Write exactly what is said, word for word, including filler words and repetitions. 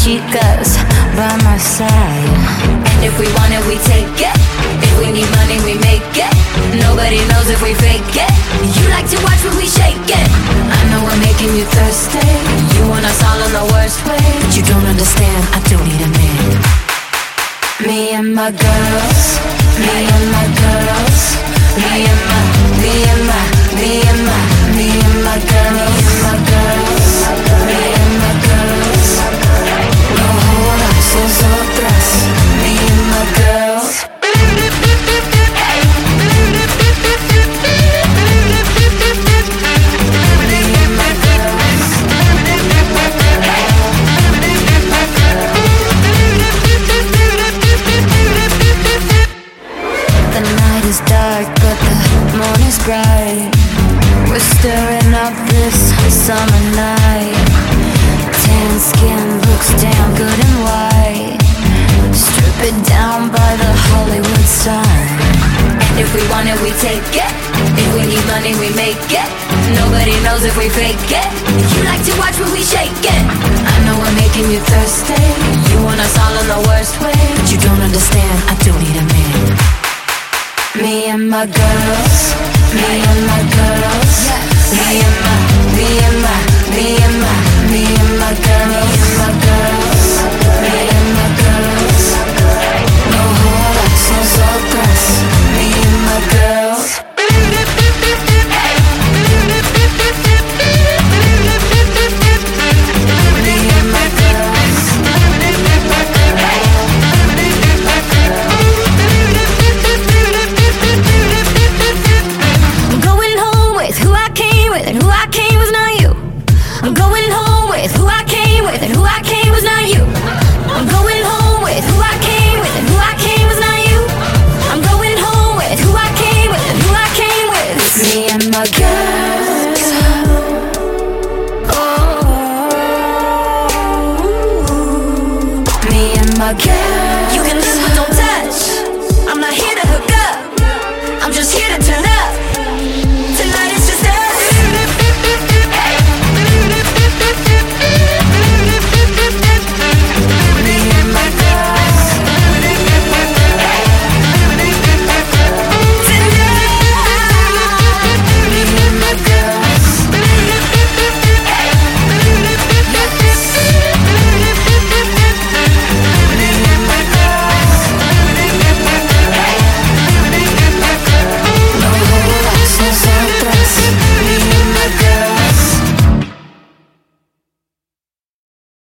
chicas by my side. And if we want it, we take it. If we need money, we make it. Nobody knows if we fake it. You like to watch when we shake it. I know we're making you thirsty. You want us all in the worst way, but you don't understand, I don't need a man. Me and my girls, me and my girls, me and my, me and my, me and my, me and my girls, me and my girls, me and my girls. No jodas, nosotras, me and my girls. Dark, but the moon is bright. We're stirring up this summer night. Tan skin looks damn good and white. Strip it down by the Hollywood sign. And if we want it, we take it. If we need money, we make it. Nobody knows if we fake it. You like to watch when we shake it. I know we're making you thirsty. You want us all in the worst way, but you don't understand, I don't need a man. Me and my girls, me and my girls, yes. Me and my, me and my, me and my, me and my girls, me and my girls, me and my girls. No jodas, nosotras, me and my girls. My girl.